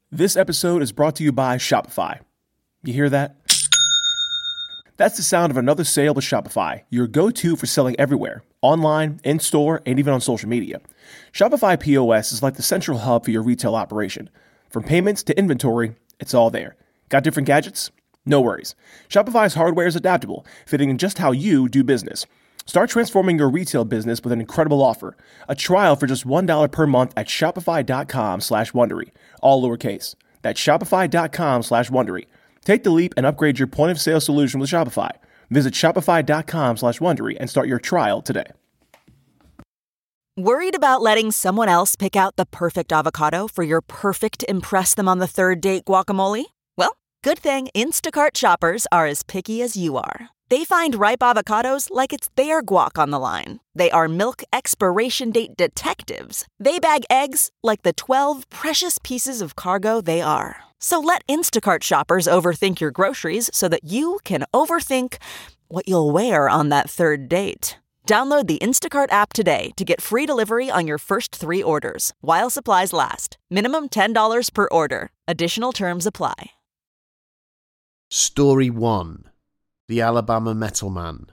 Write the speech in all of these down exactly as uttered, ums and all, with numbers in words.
This episode is brought to you by Shopify. You hear that? That's the sound of another sale with Shopify, your go-to for selling everywhere, online, in-store, and even on social media. Shopify P O S is like the central hub for your retail operation. From payments to inventory, it's all there. Got different gadgets? No worries. Shopify's hardware is adaptable, fitting in just how you do business. Start transforming your retail business with an incredible offer. A trial for just one dollar per month at shopify.com slash Wondery. All lowercase. That's shopify.com slash Wondery. Take the leap and upgrade your point of sale solution with Shopify. Visit shopify.com slash Wondery and start your trial today. Worried about letting someone else pick out the perfect avocado for your perfect impress them on the third date guacamole? Well, good thing Instacart shoppers are as picky as you are. They find ripe avocados like it's their guac on the line. They are milk expiration date detectives. They bag eggs like the twelve precious pieces of cargo they are. So let Instacart shoppers overthink your groceries so that you can overthink what you'll wear on that third date. Download the Instacart app today to get free delivery on your first three orders, while supplies last. Minimum ten dollars per order. Additional terms apply. Story one. The Alabama Metal Man.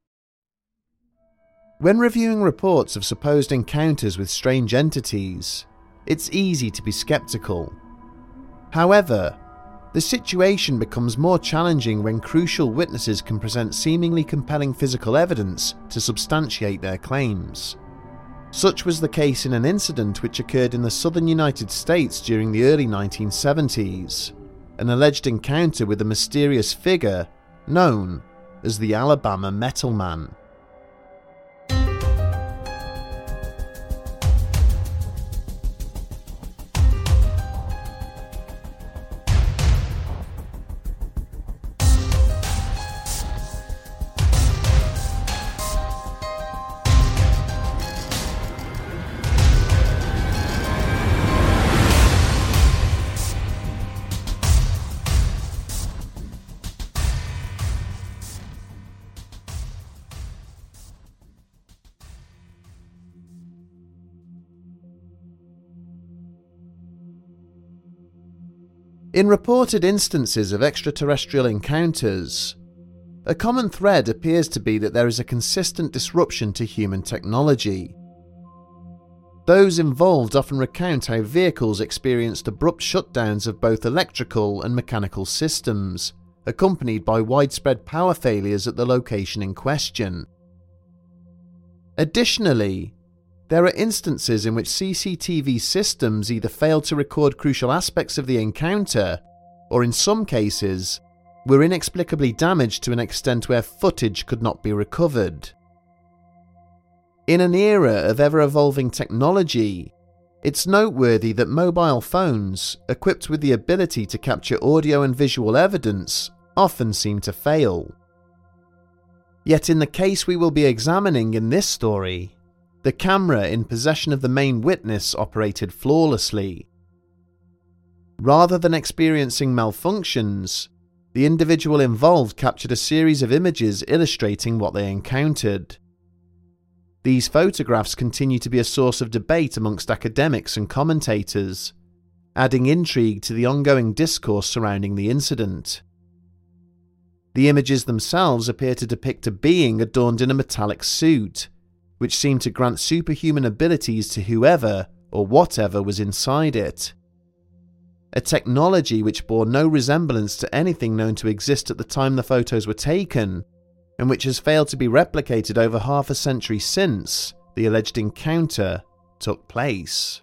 When reviewing reports of supposed encounters with strange entities, it's easy to be skeptical. However, the situation becomes more challenging when crucial witnesses can present seemingly compelling physical evidence to substantiate their claims. Such was the case in an incident which occurred in the southern United States during the early nineteen seventies, an alleged encounter with a mysterious figure known as the Alabama Metal Man. In reported instances of extraterrestrial encounters, a common thread appears to be that there is a consistent disruption to human technology. Those involved often recount how vehicles experienced abrupt shutdowns of both electrical and mechanical systems, accompanied by widespread power failures at the location in question. Additionally, there are instances in which C C T V systems either failed to record crucial aspects of the encounter, or in some cases, were inexplicably damaged to an extent where footage could not be recovered. In an era of ever-evolving technology, it's noteworthy that mobile phones, equipped with the ability to capture audio and visual evidence, often seem to fail. Yet in the case we will be examining in this story, the camera in possession of the main witness operated flawlessly. Rather than experiencing malfunctions, the individual involved captured a series of images illustrating what they encountered. These photographs continue to be a source of debate amongst academics and commentators, adding intrigue to the ongoing discourse surrounding the incident. The images themselves appear to depict a being adorned in a metallic suit, which seemed to grant superhuman abilities to whoever or whatever was inside it. A technology which bore no resemblance to anything known to exist at the time the photos were taken, and which has failed to be replicated over half a century since the alleged encounter took place.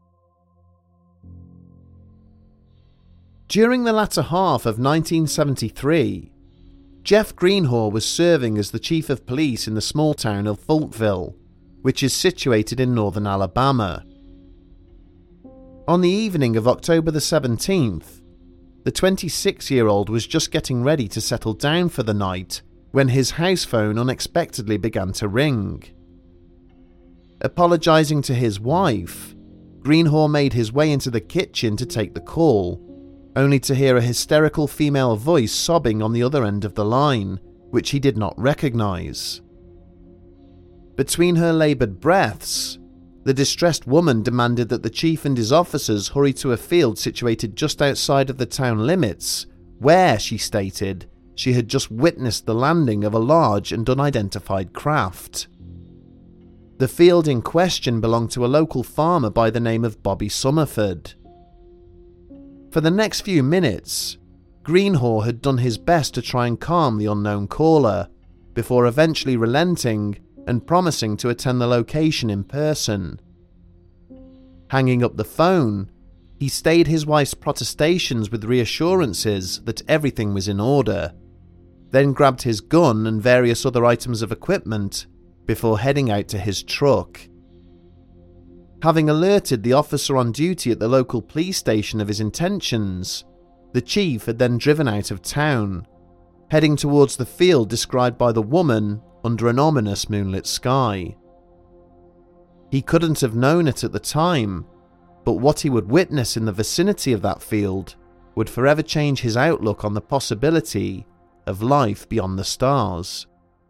During the latter half of nineteen seventy-three, Jeff Greenhaw was serving as the chief of police in the small town of Faultville, which is situated in northern Alabama. On the evening of October the seventeenth, the twenty-six-year-old was just getting ready to settle down for the night when his house phone unexpectedly began to ring. Apologizing to his wife, Greenhaw made his way into the kitchen to take the call, only to hear a hysterical female voice sobbing on the other end of the line, which he did not recognize. Between her laboured breaths, the distressed woman demanded that the chief and his officers hurry to a field situated just outside of the town limits, where, she stated, she had just witnessed the landing of a large and unidentified craft. The field in question belonged to a local farmer by the name of Bobby Summerford. For the next few minutes, Greenhaw had done his best to try and calm the unknown caller, before eventually relenting and promising to attend the location in person. Hanging up the phone, he stayed his wife's protestations with reassurances that everything was in order, then grabbed his gun and various other items of equipment before heading out to his truck. Having alerted the officer on duty at the local police station of his intentions, the chief had then driven out of town, heading towards the field described by the woman under an ominous moonlit sky. He couldn't have known it at the time, but what he would witness in the vicinity of that field would forever change his outlook on the possibility of life beyond the stars.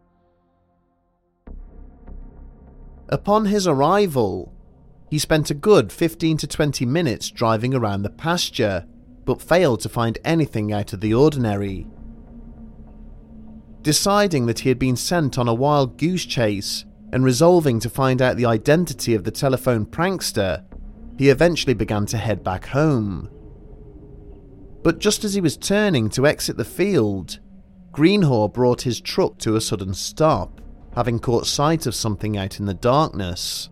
Upon his arrival, he spent a good fifteen to twenty minutes driving around the pasture, but failed to find anything out of the ordinary. Deciding that he had been sent on a wild goose chase and resolving to find out the identity of the telephone prankster, he eventually began to head back home. But just as he was turning to exit the field, Greenhaw brought his truck to a sudden stop, having caught sight of something out in the darkness.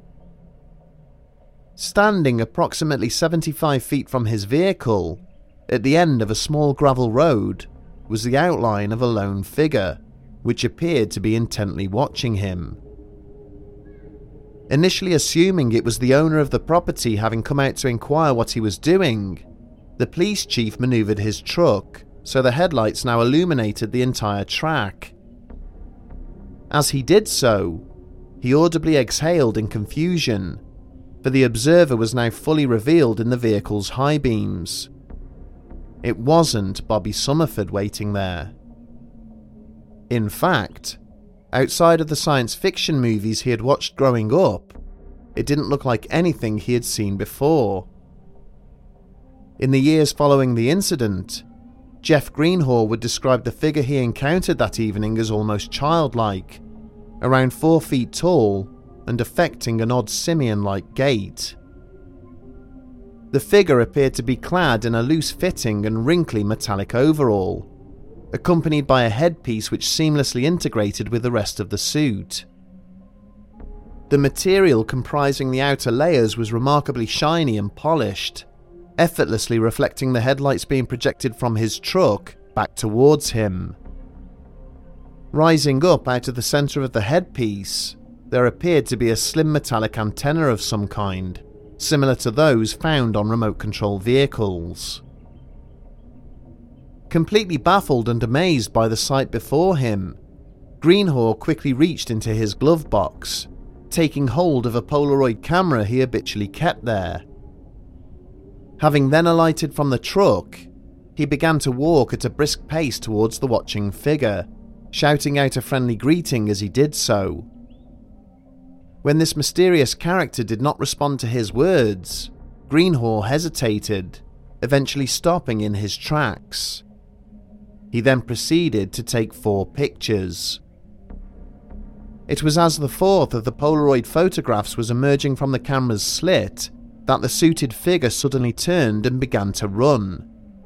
Standing approximately seventy-five feet from his vehicle, at the end of a small gravel road, was the outline of a lone figure, which appeared to be intently watching him. Initially assuming it was the owner of the property having come out to inquire what he was doing, the police chief manoeuvred his truck so the headlights now illuminated the entire track. As he did so, he audibly exhaled in confusion, for the observer was now fully revealed in the vehicle's high beams. It wasn't Bobby Summerford waiting there. In fact, outside of the science fiction movies he had watched growing up, it didn't look like anything he had seen before. In the years following the incident, Jeff Greenhaw would describe the figure he encountered that evening as almost childlike, around four feet tall and affecting an odd simian-like gait. The figure appeared to be clad in a loose-fitting and wrinkly metallic overall, accompanied by a headpiece which seamlessly integrated with the rest of the suit. The material comprising the outer layers was remarkably shiny and polished, effortlessly reflecting the headlights being projected from his truck back towards him. Rising up out of the centre of the headpiece, there appeared to be a slim metallic antenna of some kind, similar to those found on remote-control vehicles. Completely baffled and amazed by the sight before him, Greenhaw quickly reached into his glove box, taking hold of a Polaroid camera he habitually kept there. Having then alighted from the truck, he began to walk at a brisk pace towards the watching figure, shouting out a friendly greeting as he did so. When this mysterious character did not respond to his words, Greenhaw hesitated, eventually stopping in his tracks. He then proceeded to take four pictures. It was as the fourth of the Polaroid photographs was emerging from the camera's slit that the suited figure suddenly turned and began to run.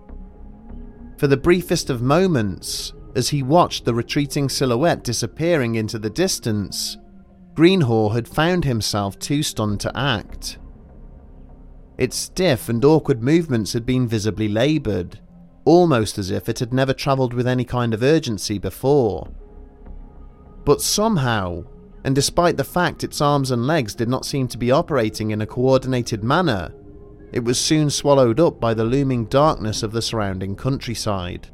For the briefest of moments, as he watched the retreating silhouette disappearing into the distance, Greenhaw had found himself too stunned to act. Its stiff and awkward movements had been visibly laboured, almost as if it had never travelled with any kind of urgency before. But somehow, and despite the fact its arms and legs did not seem to be operating in a coordinated manner, it was soon swallowed up by the looming darkness of the surrounding countryside.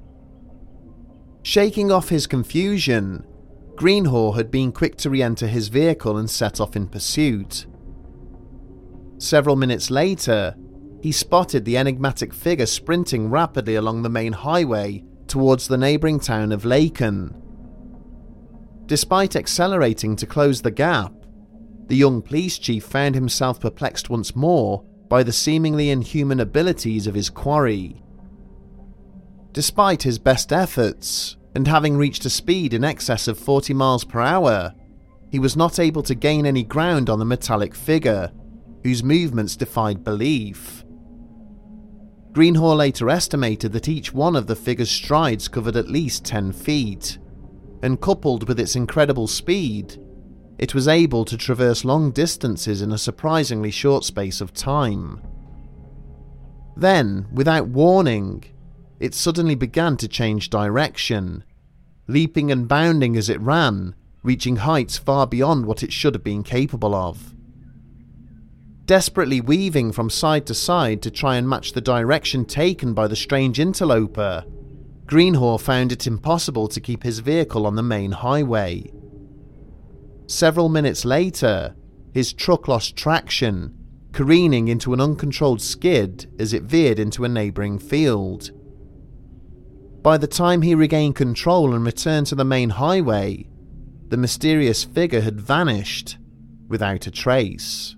Shaking off his confusion, Greenhaw had been quick to re-enter his vehicle and set off in pursuit. Several minutes later, he spotted the enigmatic figure sprinting rapidly along the main highway towards the neighbouring town of Laken. Despite accelerating to close the gap, the young police chief found himself perplexed once more by the seemingly inhuman abilities of his quarry. Despite his best efforts, and having reached a speed in excess of forty miles per hour, he was not able to gain any ground on the metallic figure, whose movements defied belief. Greenhaw later estimated that each one of the figure's strides covered at least ten feet, and coupled with its incredible speed, it was able to traverse long distances in a surprisingly short space of time. Then, without warning, it suddenly began to change direction, leaping and bounding as it ran, reaching heights far beyond what it should have been capable of. Desperately weaving from side to side to try and match the direction taken by the strange interloper, Greenhaw found it impossible to keep his vehicle on the main highway. Several minutes later, his truck lost traction, careening into an uncontrolled skid as it veered into a neighbouring field. By the time he regained control and returned to the main highway, the mysterious figure had vanished without a trace.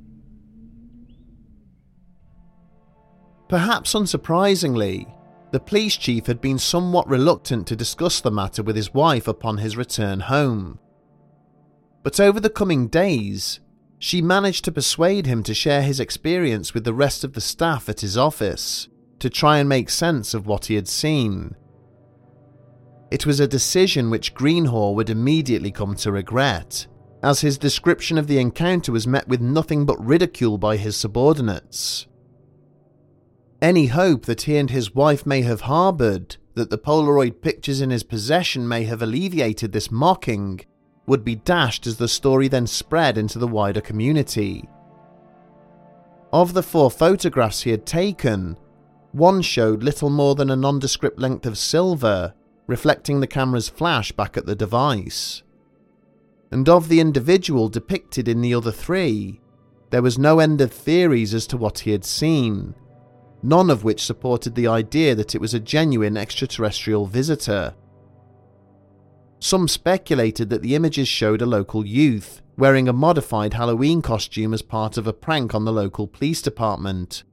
Perhaps unsurprisingly, the police chief had been somewhat reluctant to discuss the matter with his wife upon his return home. But over the coming days, she managed to persuade him to share his experience with the rest of the staff at his office to try and make sense of what he had seen. It was a decision which Greenhaw would immediately come to regret, as his description of the encounter was met with nothing but ridicule by his subordinates. Any hope that he and his wife may have harboured that the Polaroid pictures in his possession may have alleviated this mocking would be dashed as the story then spread into the wider community. Of the four photographs he had taken, one showed little more than a nondescript length of silver, reflecting the camera's flash back at the device. And of the individual depicted in the other three, there was no end of theories as to what he had seen, none of which supported the idea that it was a genuine extraterrestrial visitor. Some speculated that the images showed a local youth wearing a modified Halloween costume as part of a prank on the local police department.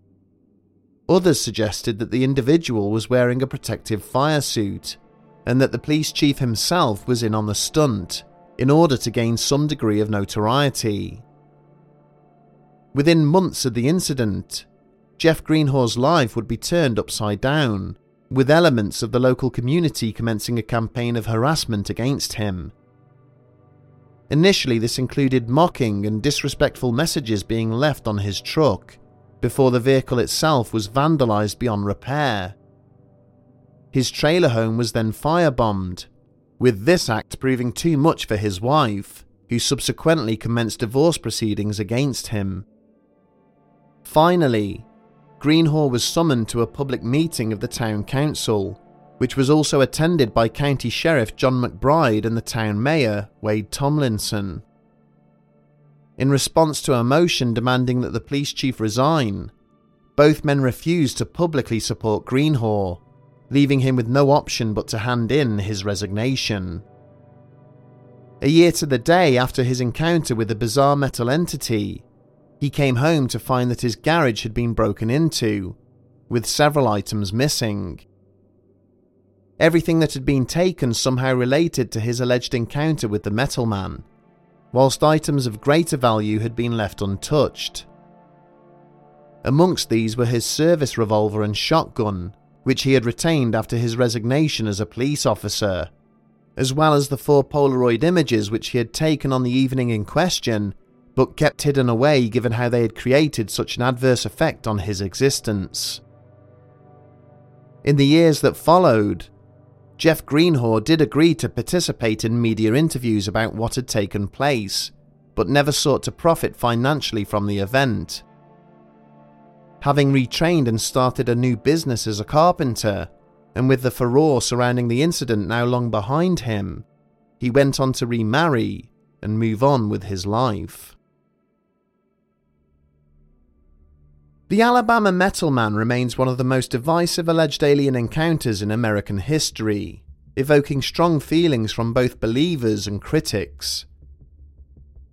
Others suggested that the individual was wearing a protective fire suit, and that the police chief himself was in on the stunt in order to gain some degree of notoriety. Within months of the incident, Jeff Greenhaw's life would be turned upside down, with elements of the local community commencing a campaign of harassment against him. Initially, this included mocking and disrespectful messages being left on his truck, before the vehicle itself was vandalised beyond repair. His trailer home was then firebombed, with this act proving too much for his wife, who subsequently commenced divorce proceedings against him. Finally, Greenhaw was summoned to a public meeting of the town council, which was also attended by County Sheriff John McBride and the town mayor, Wade Tomlinson. In response to a motion demanding that the police chief resign, both men refused to publicly support Greenhaw, leaving him with no option but to hand in his resignation. A year to the day after his encounter with the bizarre metal entity, he came home to find that his garage had been broken into, with several items missing. Everything that had been taken somehow related to his alleged encounter with the Metal Man, whilst items of greater value had been left untouched. Amongst these were his service revolver and shotgun, which he had retained after his resignation as a police officer, as well as the four Polaroid images which he had taken on the evening in question, but kept hidden away given how they had created such an adverse effect on his existence. In the years that followed, Jeff Greenhaw did agree to participate in media interviews about what had taken place, but never sought to profit financially from the event. Having retrained and started a new business as a carpenter, and with the furore surrounding the incident now long behind him, he went on to remarry and move on with his life. The Alabama Metal Man remains one of the most divisive alleged alien encounters in American history, evoking strong feelings from both believers and critics.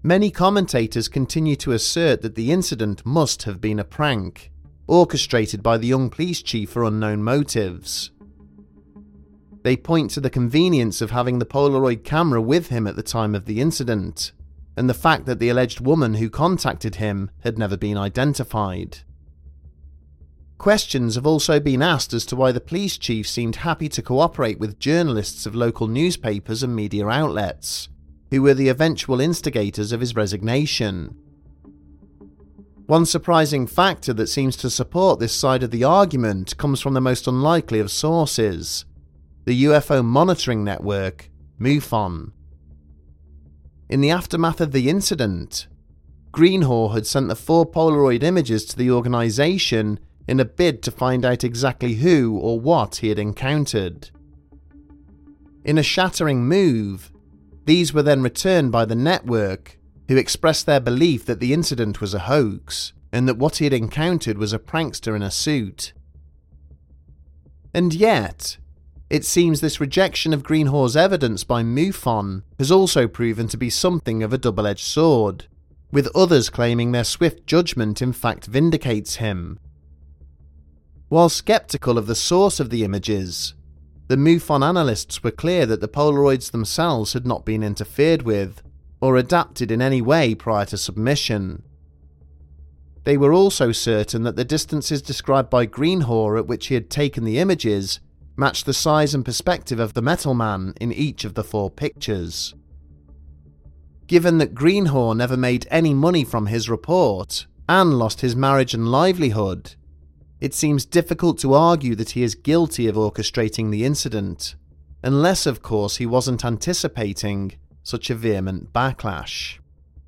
Many commentators continue to assert that the incident must have been a prank, orchestrated by the young police chief for unknown motives. They point to the convenience of having the Polaroid camera with him at the time of the incident, and the fact that the alleged woman who contacted him had never been identified. Questions have also been asked as to why the police chief seemed happy to cooperate with journalists of local newspapers and media outlets, who were the eventual instigators of his resignation. One surprising factor that seems to support this side of the argument comes from the most unlikely of sources, the U F O monitoring network, MUFON. In the aftermath of the incident, Greenhaw had sent the four Polaroid images to the organisation in a bid to find out exactly who or what he had encountered. In a shattering move, these were then returned by the network, who expressed their belief that the incident was a hoax and that what he had encountered was a prankster in a suit. And yet, it seems this rejection of Greenhaw's evidence by MUFON has also proven to be something of a double-edged sword, with others claiming their swift judgment in fact vindicates him. While skeptical of the source of the images, the MUFON analysts were clear that the Polaroids themselves had not been interfered with or adapted in any way prior to submission. They were also certain that the distances described by Greenhaw at which he had taken the images matched the size and perspective of the metal man in each of the four pictures. Given that Greenhaw never made any money from his report and lost his marriage and livelihood, it seems difficult to argue that he is guilty of orchestrating the incident, unless of course he wasn't anticipating such a vehement backlash.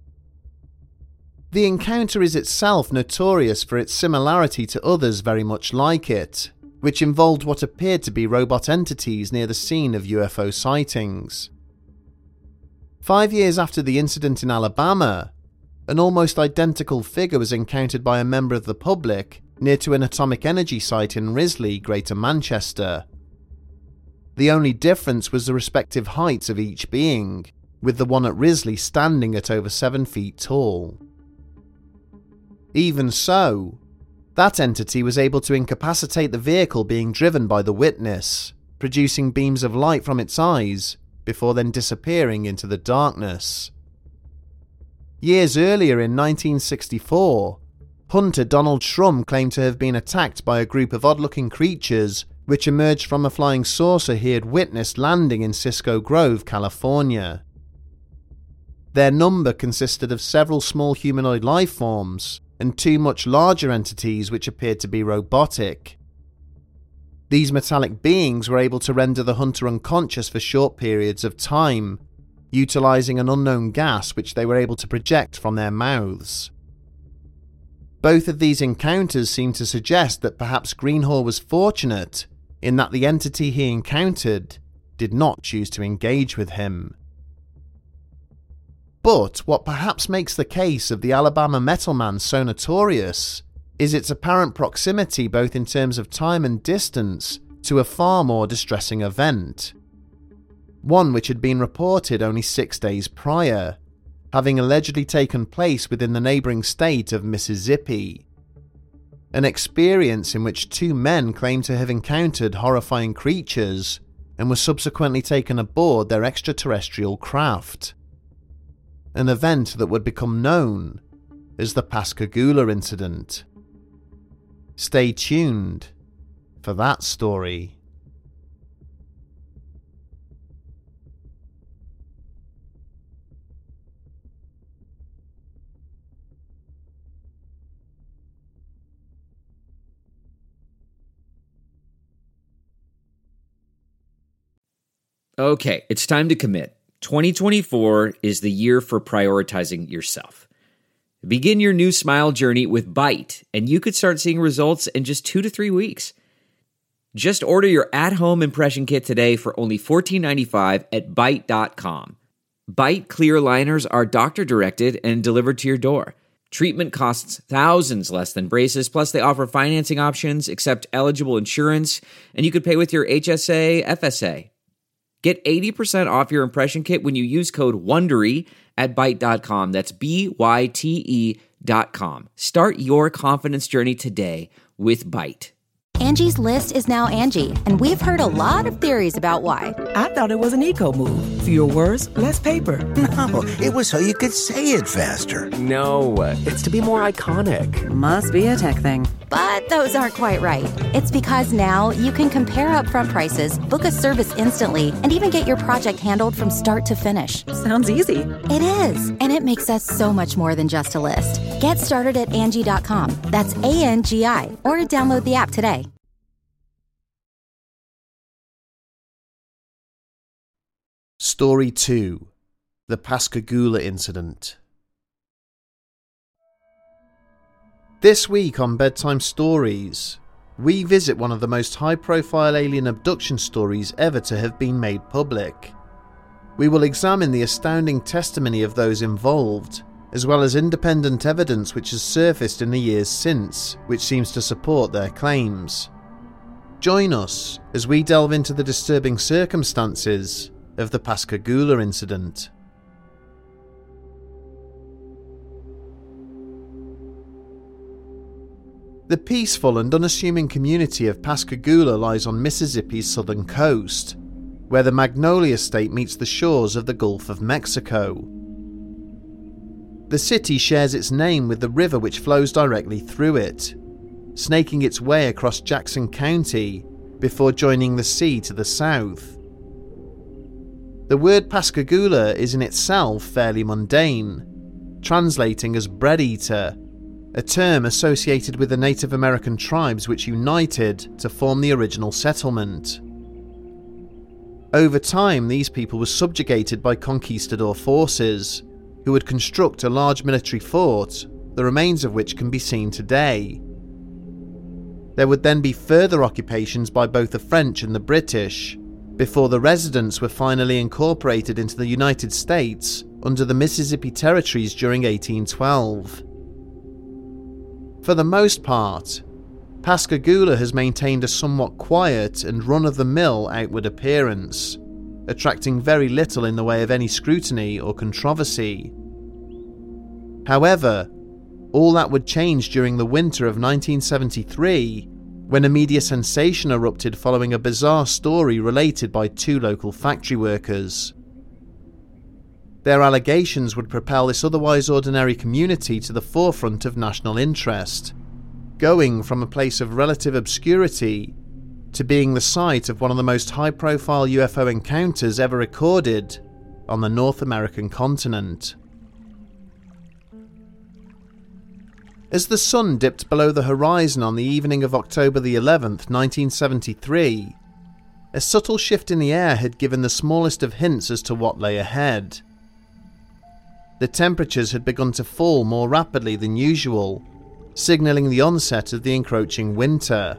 The encounter is itself notorious for its similarity to others very much like it, which involved what appeared to be robot entities near the scene of U F O sightings. Five years after the incident in Alabama, an almost identical figure was encountered by a member of the public near to an atomic energy site in Risley, Greater Manchester. The only difference was the respective heights of each being, with the one at Risley standing at over seven feet tall. Even so, that entity was able to incapacitate the vehicle being driven by the witness, producing beams of light from its eyes before then disappearing into the darkness. Years earlier in nineteen sixty-four, hunter Donald Shrum claimed to have been attacked by a group of odd-looking creatures which emerged from a flying saucer he had witnessed landing in Cisco Grove, California. Their number consisted of several small humanoid life forms and two much larger entities which appeared to be robotic. These metallic beings were able to render the hunter unconscious for short periods of time, utilizing an unknown gas which they were able to project from their mouths. Both of these encounters seem to suggest that perhaps Greenhaw was fortunate in that the entity he encountered did not choose to engage with him. But what perhaps makes the case of the Alabama Metal Man so notorious is its apparent proximity both in terms of time and distance to a far more distressing event. One which had been reported only six days prior, having allegedly taken place within the neighbouring state of Mississippi. An experience in which two men claimed to have encountered horrifying creatures and were subsequently taken aboard their extraterrestrial craft. An event that would become known as the Pascagoula Incident. Stay tuned for that story. Okay, it's time to commit. twenty twenty-four is the year for prioritizing yourself. Begin your new smile journey with Byte, and you could start seeing results in just two to three weeks. Just order your at-home impression kit today for only fourteen ninety-five at byte dot com. Byte clear liners are doctor-directed and delivered to your door. Treatment costs thousands less than braces, plus they offer financing options, accept eligible insurance, and you could pay with your H S A, F S A. Get eighty percent off your impression kit when you use code WONDERY at byte dot com. That's B Y T E dot com. Start your confidence journey today with Byte. Angie's List is now Angie, and we've heard a lot of theories about why. I thought it was an eco move. Fewer words, less paper. No, it was so you could say it faster. No, it's to be more iconic. Must be a tech thing. But those aren't quite right. It's because now you can compare upfront prices, book a service instantly, and even get your project handled from start to finish. Sounds easy. It is, and it makes us so much more than just a list. Get started at Angie dot com. That's A N G I, or download the app today. Story two. The Pascagoula Incident. This week on Bedtime Stories, we visit one of the most high-profile alien abduction stories ever to have been made public. We will examine the astounding testimony of those involved, as well as independent evidence which has surfaced in the years since, which seems to support their claims. Join us as we delve into the disturbing circumstances of the Pascagoula incident. The peaceful and unassuming community of Pascagoula lies on Mississippi's southern coast, where the Magnolia State meets the shores of the Gulf of Mexico. The city shares its name with the river which flows directly through it, snaking its way across Jackson County before joining the sea to the south. The word Pascagoula is in itself fairly mundane, translating as bread eater, a term associated with the Native American tribes which united to form the original settlement. Over time, these people were subjugated by conquistador forces, who would construct a large military fort, the remains of which can be seen today. There would then be further occupations by both the French and the British, before the residents were finally incorporated into the United States under the Mississippi Territories during eighteen twelve. For the most part, Pascagoula has maintained a somewhat quiet and run-of-the-mill outward appearance, attracting very little in the way of any scrutiny or controversy. However, all that would change during the winter of nineteen seventy-three, when a media sensation erupted following a bizarre story related by two local factory workers. Their allegations would propel this otherwise ordinary community to the forefront of national interest, going from a place of relative obscurity to being the site of one of the most high-profile U F O encounters ever recorded on the North American continent. As the sun dipped below the horizon on the evening of October the eleventh, nineteen seventy-three, a subtle shift in the air had given the smallest of hints as to what lay ahead. The temperatures had begun to fall more rapidly than usual, signalling the onset of the encroaching winter.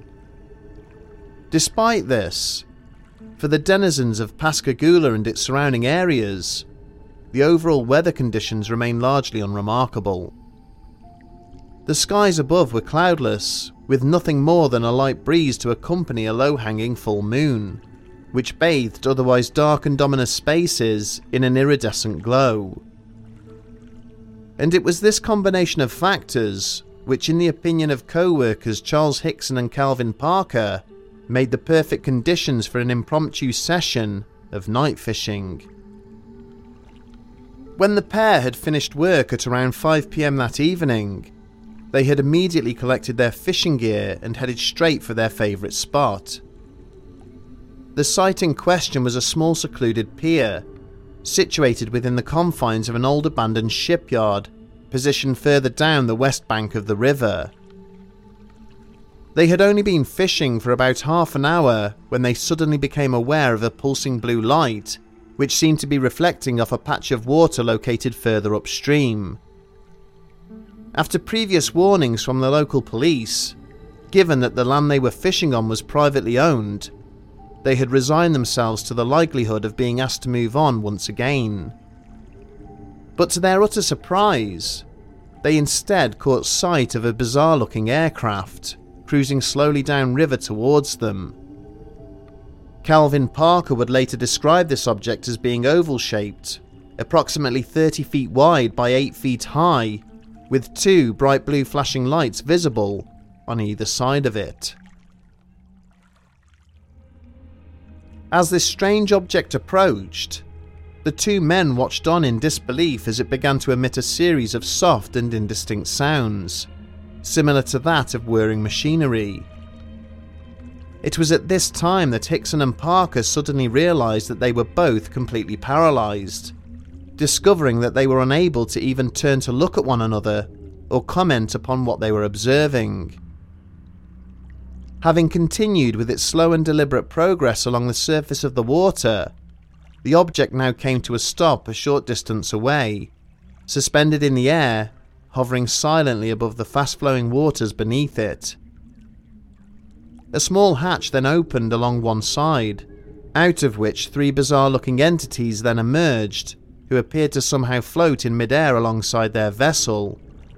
Despite this, for the denizens of Pascagoula and its surrounding areas, the overall weather conditions remained largely unremarkable. The skies above were cloudless, with nothing more than a light breeze to accompany a low-hanging full moon, which bathed otherwise dark and ominous spaces in an iridescent glow. And it was this combination of factors which, in the opinion of co-workers Charles Hickson and Calvin Parker, made the perfect conditions for an impromptu session of night fishing. When the pair had finished work at around five p m that evening, they had immediately collected their fishing gear and headed straight for their favourite spot. The site in question was a small secluded pier, situated within the confines of an old abandoned shipyard, positioned further down the west bank of the river. They had only been fishing for about half an hour when they suddenly became aware of a pulsing blue light, which seemed to be reflecting off a patch of water located further upstream. After previous warnings from the local police, given that the land they were fishing on was privately owned, they had resigned themselves to the likelihood of being asked to move on once again. But to their utter surprise, they instead caught sight of a bizarre-looking aircraft cruising slowly downriver towards them. Calvin Parker would later describe this object as being oval-shaped, approximately thirty feet wide by eight feet high, with two bright blue flashing lights visible on either side of it. As this strange object approached, the two men watched on in disbelief as it began to emit a series of soft and indistinct sounds, similar to that of whirring machinery. It was at this time that Hickson and Parker suddenly realised that they were both completely paralysed, discovering that they were unable to even turn to look at one another or comment upon what they were observing. Having continued with its slow and deliberate progress along the surface of the water, the object now came to a stop a short distance away, suspended in the air, hovering silently above the fast-flowing waters beneath it. A small hatch then opened along one side, out of which three bizarre-looking entities then emerged, who appeared to somehow float in mid-air alongside their vessel.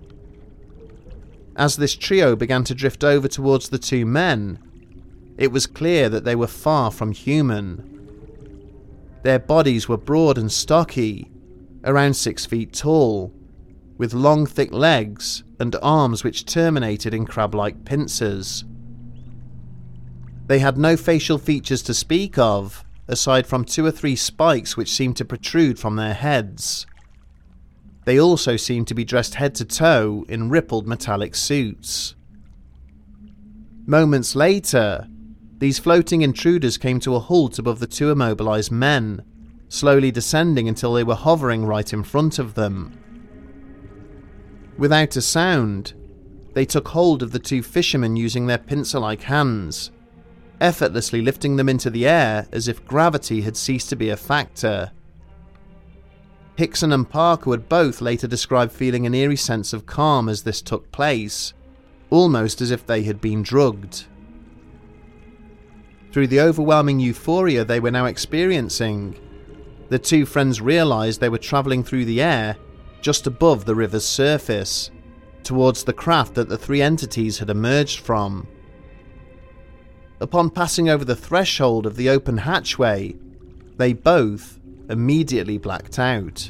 As this trio began to drift over towards the two men, it was clear that they were far from human. Their bodies were broad and stocky, around six feet tall, with long thick legs and arms which terminated in crab-like pincers. They had no facial features to speak of, aside from two or three spikes which seemed to protrude from their heads. They also seemed to be dressed head to toe in rippled metallic suits. Moments later, these floating intruders came to a halt above the two immobilized men, slowly descending until they were hovering right in front of them. Without a sound, they took hold of the two fishermen using their pincer-like hands, effortlessly lifting them into the air as if gravity had ceased to be a factor. Hickson and Parker would both later describe feeling an eerie sense of calm as this took place, almost as if they had been drugged. Through the overwhelming euphoria they were now experiencing, the two friends realised they were travelling through the air just above the river's surface, towards the craft that the three entities had emerged from. Upon passing over the threshold of the open hatchway, they both immediately blacked out.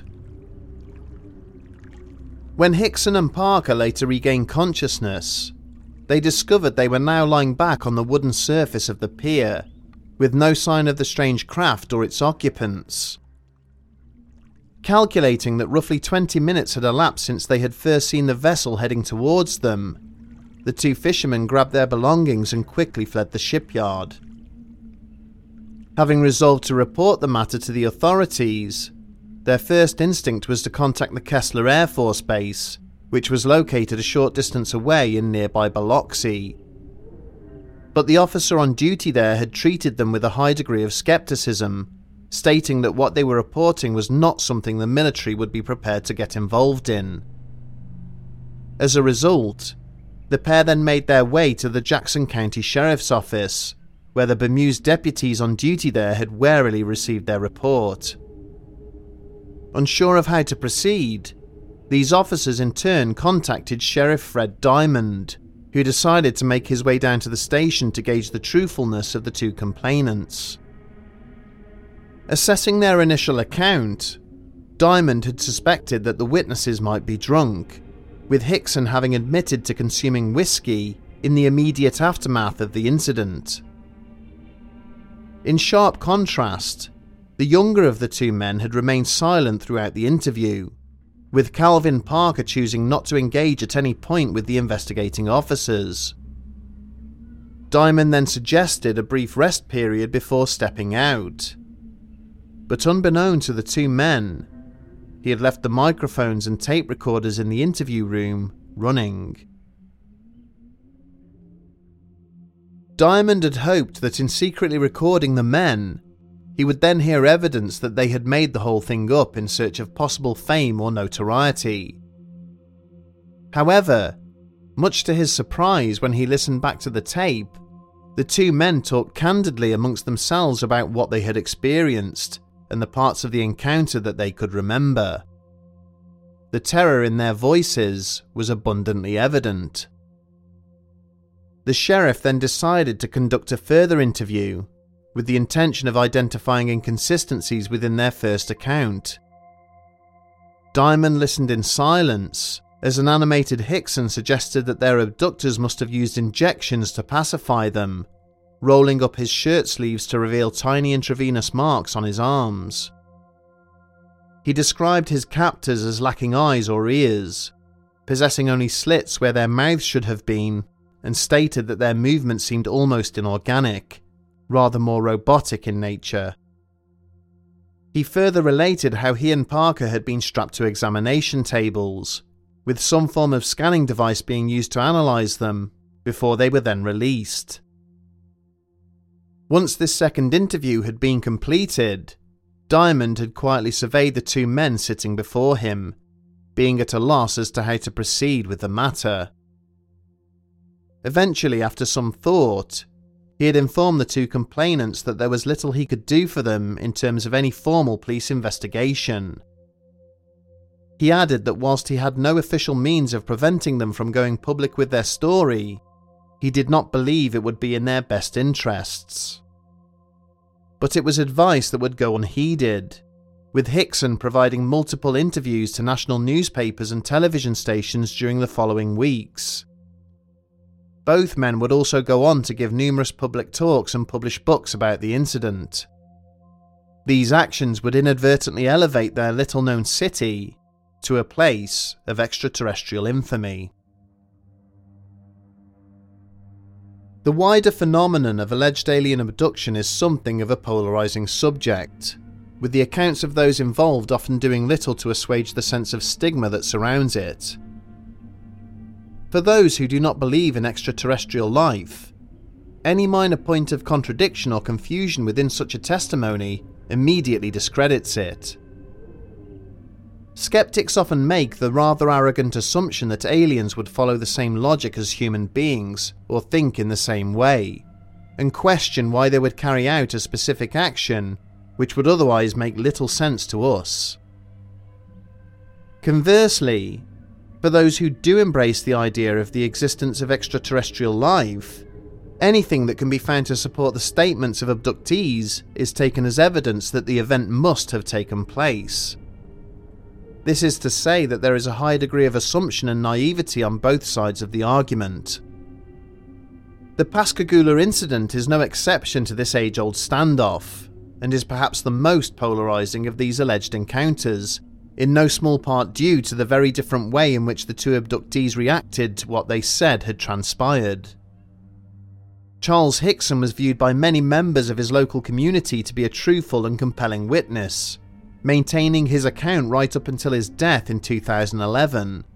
When Hickson and Parker later regained consciousness, they discovered they were now lying back on the wooden surface of the pier, with no sign of the strange craft or its occupants. Calculating that roughly twenty minutes had elapsed since they had first seen the vessel heading towards them, the two fishermen grabbed their belongings and quickly fled the shipyard. Having resolved to report the matter to the authorities, their first instinct was to contact the Kessler Air Force Base, which was located a short distance away in nearby Biloxi. But the officer on duty there had treated them with a high degree of skepticism, stating that what they were reporting was not something the military would be prepared to get involved in. As a result, the pair then made their way to the Jackson County Sheriff's Office, where the bemused deputies on duty there had warily received their report. Unsure of how to proceed, these officers in turn contacted Sheriff Fred Diamond, who decided to make his way down to the station to gauge the truthfulness of the two complainants. Assessing their initial account, Diamond had suspected that the witnesses might be drunk, with Hickson having admitted to consuming whiskey in the immediate aftermath of the incident. In sharp contrast, the younger of the two men had remained silent throughout the interview, with Calvin Parker choosing not to engage at any point with the investigating officers. Diamond then suggested a brief rest period before stepping out. But unbeknown to the two men, he had left the microphones and tape recorders in the interview room running. Diamond had hoped that in secretly recording the men, he would then hear evidence that they had made the whole thing up in search of possible fame or notoriety. However, much to his surprise when he listened back to the tape, the two men talked candidly amongst themselves about what they had experienced and the parts of the encounter that they could remember. The terror in their voices was abundantly evident. The sheriff then decided to conduct a further interview, with the intention of identifying inconsistencies within their first account. Diamond listened in silence as an animated Hickson suggested that their abductors must have used injections to pacify them, rolling up his shirt sleeves to reveal tiny intravenous marks on his arms. He described his captors as lacking eyes or ears, possessing only slits where their mouths should have been, and stated that their movements seemed almost inorganic, rather more robotic in nature. He further related how he and Parker had been strapped to examination tables, with some form of scanning device being used to analyse them, before they were then released. Once this second interview had been completed, Diamond had quietly surveyed the two men sitting before him, being at a loss as to how to proceed with the matter. Eventually, after some thought, he had informed the two complainants that there was little he could do for them in terms of any formal police investigation. He added that whilst he had no official means of preventing them from going public with their story, he did not believe it would be in their best interests. But it was advice that would go unheeded, with Hickson providing multiple interviews to national newspapers and television stations during the following weeks. Both men would also go on to give numerous public talks and publish books about the incident. These actions would inadvertently elevate their little-known city to a place of extraterrestrial infamy. The wider phenomenon of alleged alien abduction is something of a polarising subject, with the accounts of those involved often doing little to assuage the sense of stigma that surrounds it. For those who do not believe in extraterrestrial life, any minor point of contradiction or confusion within such a testimony immediately discredits it. Skeptics often make the rather arrogant assumption that aliens would follow the same logic as human beings or think in the same way, and question why they would carry out a specific action which would otherwise make little sense to us. Conversely, for those who do embrace the idea of the existence of extraterrestrial life, anything that can be found to support the statements of abductees is taken as evidence that the event must have taken place. This is to say that there is a high degree of assumption and naivety on both sides of the argument. The Pascagoula incident is no exception to this age-old standoff, and is perhaps the most polarising of these alleged encounters, in no small part due to the very different way in which the two abductees reacted to what they said had transpired. Charles Hickson was viewed by many members of his local community to be a truthful and compelling witness, maintaining his account right up until his death in two thousand eleven.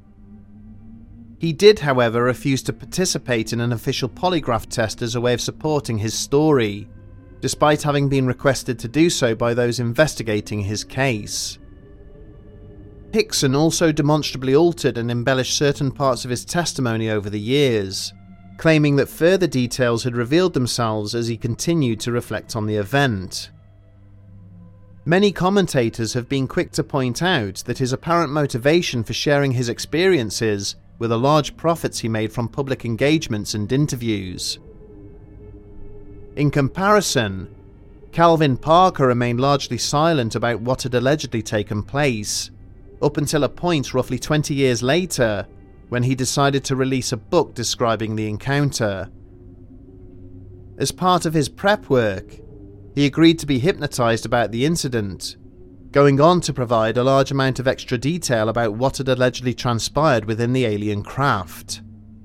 He did, however, refuse to participate in an official polygraph test as a way of supporting his story, despite having been requested to do so by those investigating his case. Hickson also demonstrably altered and embellished certain parts of his testimony over the years, claiming that further details had revealed themselves as he continued to reflect on the event. Many commentators have been quick to point out that his apparent motivation for sharing his experiences were the large profits he made from public engagements and interviews. In comparison, Calvin Parker remained largely silent about what had allegedly taken place, up until a point roughly twenty years later, when he decided to release a book describing the encounter. As part of his prep work, he agreed to be hypnotised about the incident, going on to provide a large amount of extra detail about what had allegedly transpired within the alien craft.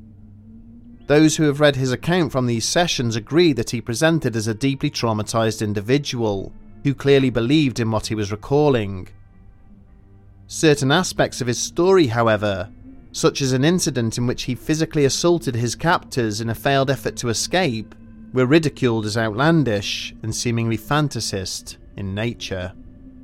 Those who have read his account from these sessions agree that he presented as a deeply traumatised individual, who clearly believed in what he was recalling. Certain aspects of his story, however, such as an incident in which he physically assaulted his captors in a failed effort to escape, were ridiculed as outlandish and seemingly fantasist in nature.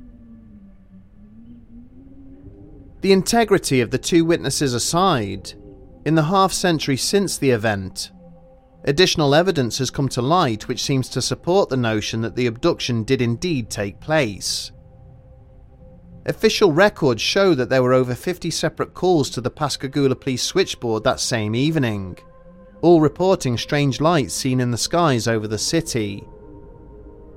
The integrity of the two witnesses aside, in the half-century since the event, additional evidence has come to light which seems to support the notion that the abduction did indeed take place. Official records show that there were over fifty separate calls to the Pascagoula police switchboard that same evening, all reporting strange lights seen in the skies over the city.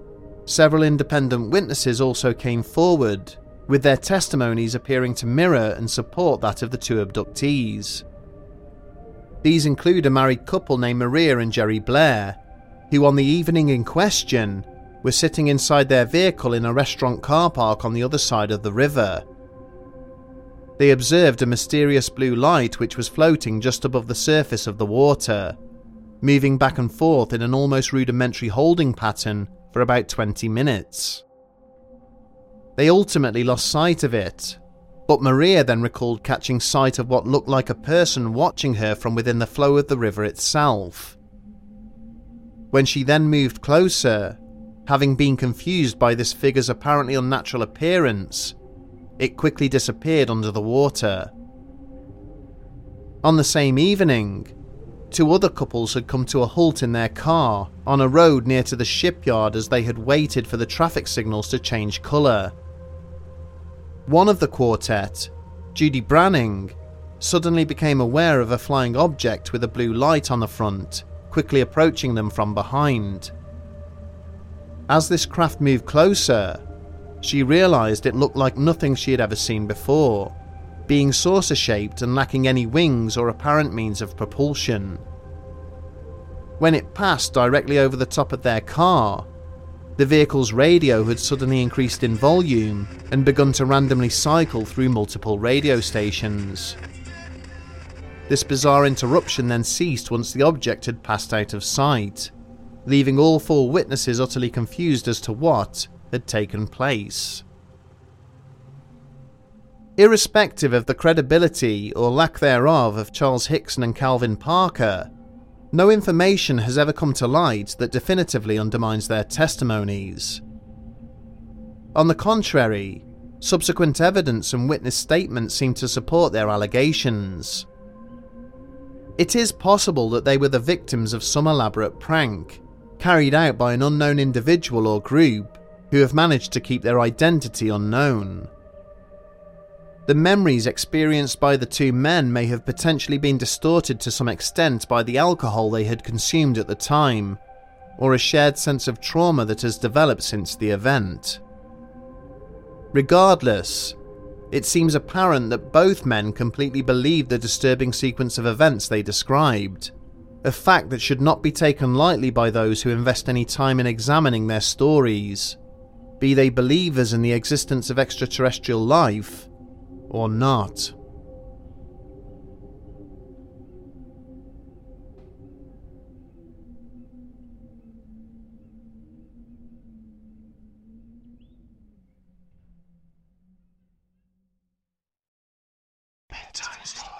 Several independent witnesses also came forward, with their testimonies appearing to mirror and support that of the two abductees. These include a married couple named Maria and Jerry Blair, who on the evening in question were sitting inside their vehicle in a restaurant car park on the other side of the river. They observed a mysterious blue light which was floating just above the surface of the water, moving back and forth in an almost rudimentary holding pattern for about twenty minutes. They ultimately lost sight of it, but Maria then recalled catching sight of what looked like a person watching her from within the flow of the river itself. When she then moved closer, having been confused by this figure's apparently unnatural appearance, it quickly disappeared under the water. On the same evening, two other couples had come to a halt in their car on a road near to the shipyard as they had waited for the traffic signals to change colour. One of the quartet, Judy Branning, suddenly became aware of a flying object with a blue light on the front, quickly approaching them from behind. As this craft moved closer, she realised it looked like nothing she had ever seen before, being saucer-shaped and lacking any wings or apparent means of propulsion. When it passed directly over the top of their car, the vehicle's radio had suddenly increased in volume and begun to randomly cycle through multiple radio stations. This bizarre interruption then ceased once the object had passed out of sight, leaving all four witnesses utterly confused as to what had taken place. Irrespective of the credibility or lack thereof of Charles Hickson and Calvin Parker, no information has ever come to light that definitively undermines their testimonies. On the contrary, subsequent evidence and witness statements seem to support their allegations. It is possible that they were the victims of some elaborate prank, carried out by an unknown individual or group who have managed to keep their identity unknown. The memories experienced by the two men may have potentially been distorted to some extent by the alcohol they had consumed at the time, or a shared sense of trauma that has developed since the event. Regardless, it seems apparent that both men completely believed the disturbing sequence of events they described, a fact that should not be taken lightly by those who invest any time in examining their stories, be they believers in the existence of extraterrestrial life or not. Bedtime story.